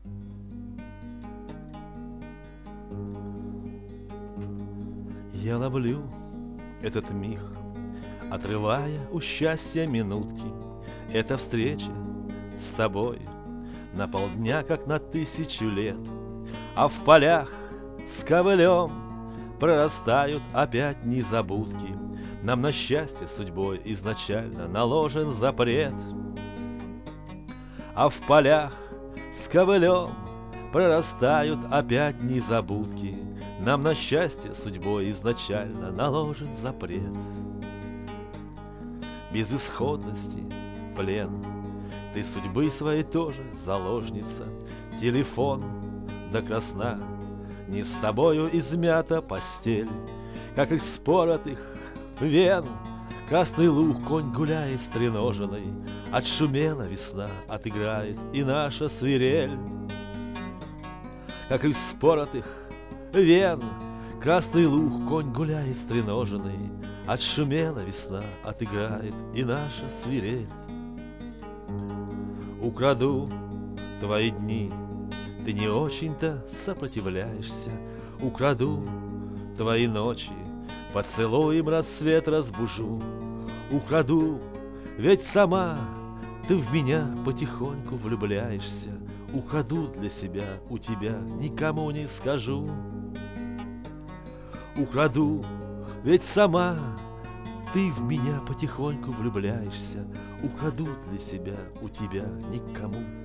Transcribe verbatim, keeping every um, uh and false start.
Я ловлю этот миг, отрывая у счастья минутки. Эта встреча с тобой на полдня, как на тысячу лет. А в полях с ковылем прорастают опять незабудки. Нам на счастье судьбой изначально наложен запрет. А в полях с ковылем прорастают опять незабудки. Нам на счастье судьбой изначально наложен запрет. Безысходности плен, ты судьбы своей тоже заложница. Телефон до красна, не с тобою измята постель. Как из споротых вен красный луг конь гуляет стреноженный. Отшумела весна, отыграет и наша свирель. Как из споротых вен красный луг конь гуляет стреноженный. Отшумела весна, отыграет и наша свирель. Украду твои дни, ты не очень-то сопротивляешься. Украду твои ночи, поцелуем рассвет разбужу. Украду, ведь сама ты в меня потихоньку влюбляешься. Украду для себя у тебя, никому не скажу. Украду, ведь сама ты в меня потихоньку влюбляешься. Украду для себя у тебя, никому